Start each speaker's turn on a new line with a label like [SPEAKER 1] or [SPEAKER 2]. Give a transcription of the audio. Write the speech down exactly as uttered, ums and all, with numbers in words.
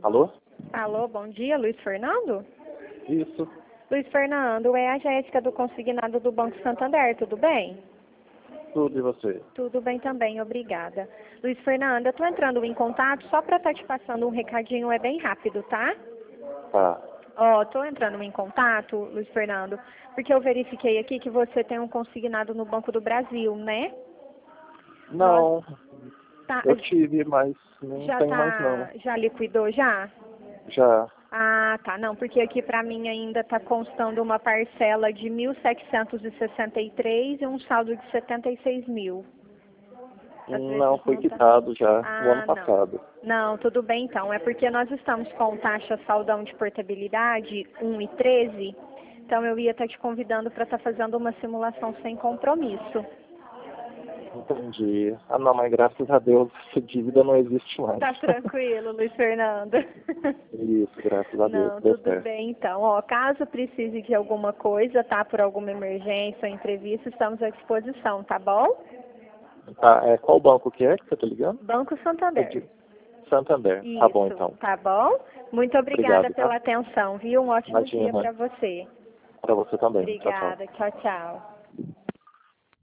[SPEAKER 1] Alô?
[SPEAKER 2] Alô, bom dia, Luiz Fernando?
[SPEAKER 1] Isso.
[SPEAKER 2] Luiz Fernando, é a Jéssica do Consignado do Banco Santander, tudo bem?
[SPEAKER 1] Tudo e você?
[SPEAKER 2] Tudo bem também, obrigada. Luiz Fernando, eu estou entrando em contato só para estar te passando um recadinho, é bem rápido, tá?
[SPEAKER 1] Tá.
[SPEAKER 2] Ó, estou entrando em contato, Luiz Fernando, porque eu verifiquei aqui que você tem um consignado no Banco do Brasil, né?
[SPEAKER 1] Não,
[SPEAKER 2] Nós- tá,
[SPEAKER 1] eu tive, mas não
[SPEAKER 2] já
[SPEAKER 1] tenho mais não.
[SPEAKER 2] tá, já liquidou já?
[SPEAKER 1] Já.
[SPEAKER 2] Ah, tá. Não, porque aqui para mim ainda está constando uma parcela de mil setecentos e sessenta e três e um saldo de setenta e seis mil. Às
[SPEAKER 1] Não,
[SPEAKER 2] vezes
[SPEAKER 1] foi
[SPEAKER 2] não tá.
[SPEAKER 1] quitado já, o ano
[SPEAKER 2] Ah, não.
[SPEAKER 1] passado.
[SPEAKER 2] Não, tudo bem então. É porque nós estamos com taxa saldão de portabilidade um e treze. Então eu ia estar te convidando para estar fazendo uma simulação sem compromisso.
[SPEAKER 1] Entendi. Ah não, mas graças a Deus essa dívida não existe mais.
[SPEAKER 2] Tá tranquilo, Luiz Fernando?
[SPEAKER 1] Isso, graças a Deus,
[SPEAKER 2] Não,
[SPEAKER 1] deu
[SPEAKER 2] tudo
[SPEAKER 1] certo.
[SPEAKER 2] bem então. Ó, caso precise de alguma coisa, tá? Por alguma emergência ou entrevista, estamos à disposição, tá bom?
[SPEAKER 1] Tá, é, qual banco que é que você tá ligando?
[SPEAKER 2] Banco
[SPEAKER 1] É
[SPEAKER 2] Santander.
[SPEAKER 1] de Santander. Tá bom
[SPEAKER 2] Isso,
[SPEAKER 1] então.
[SPEAKER 2] tá bom? Muito obrigada
[SPEAKER 1] Obrigado,
[SPEAKER 2] pela
[SPEAKER 1] tá?
[SPEAKER 2] atenção, viu? Um ótimo dia
[SPEAKER 1] Imagina.
[SPEAKER 2] para você.
[SPEAKER 1] Pra você também. Tchau, tchau.
[SPEAKER 2] Obrigada. Tchau, tchau.